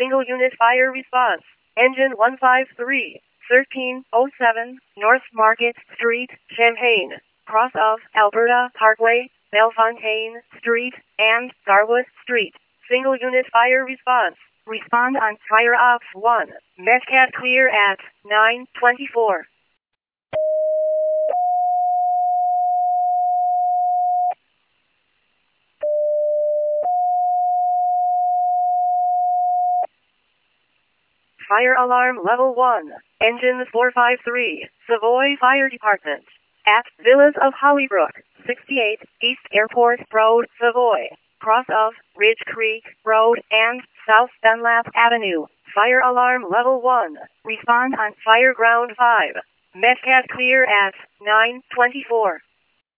Single unit fire response. Engine 153, 1307, North Market Street, Champaign. Cross of Alberta Parkway, Bellefontaine Street, and Garwood Street. Single unit fire response. Respond on fire off 1. Metcat clear at 9:24. Fire alarm level 1. Engine 453, Savoy Fire Department. At Villas of Hollybrook, 68 East Airport Road, Savoy. Cross of Ridge Creek Road and South Dunlap Avenue. Fire alarm level 1. Respond on fire ground 5. Metcat clear at 9:24.